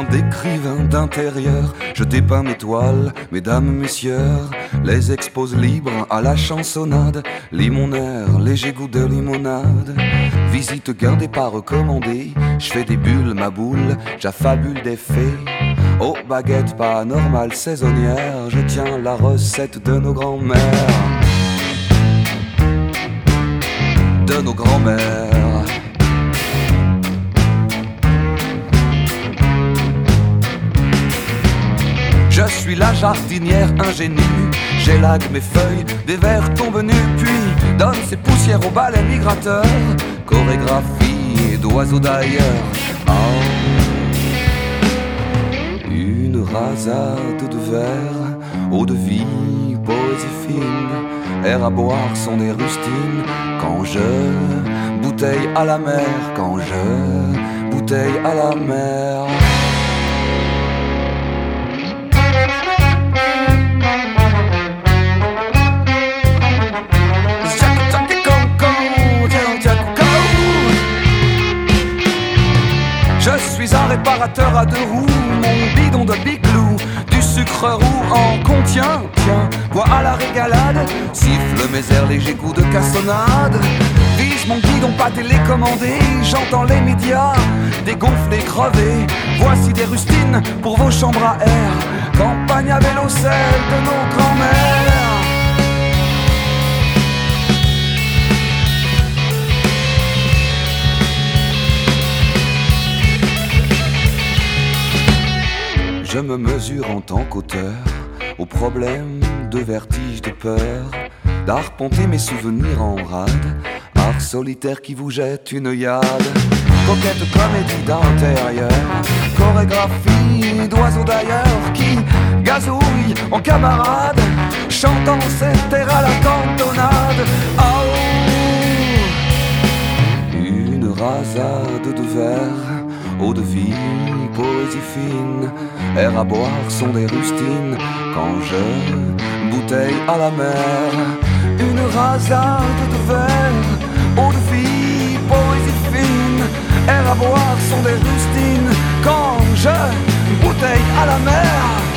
dessin d'écrivain d'intérieur. Je dépeins mes toiles, mesdames, messieurs, les expose libres à la chansonnade. Lis mon air, léger goût de limonade. Visite guindée pas recommandée. Je fais des bulles, ma boule, j'affabule des fées. Oh, baguette pas normale saisonnière, je tiens la recette de nos grands-mères. De nos grands-mères. Je suis la jardinière ingénue, j'élague mes feuilles, des vers tombent nus, puis donne ses poussières au balai migrateur. Chorégraphie d'oiseaux d'ailleurs. Oh. Une rasade de vers, eau de vie, poésie fine, air à boire sont des rustines. Quand je bouteille à la mer, quand je bouteille à la mer. Je suis un réparateur à deux roues, mon bidon de biclou, du sucre roux en contient. Tiens, bois à la régalade, siffle mes airs légers coups de cassonade. Vise mon guidon pas télécommandé, j'entends les médias dégonflés, crevés. Voici des rustines pour vos chambres à air, campagne à vélo, celle de nos grands-mères. Je me mesure en tant qu'auteur aux problèmes de vertige, de peur, d'arpenter mes souvenirs en rade, art solitaire qui vous jette une yade. Coquette comédie d'intérieur, chorégraphie d'oiseaux d'ailleurs qui gazouillent en camarade, chantant cet air à la cantonade. Oh, une rasade de vers, eau de vie, poésie fine, air à boire sont des rustines. Quand je bouteille à la mer, une rasade de verre, eau de vie, poésie fine, air à boire sont des rustines. Quand je bouteille à la mer.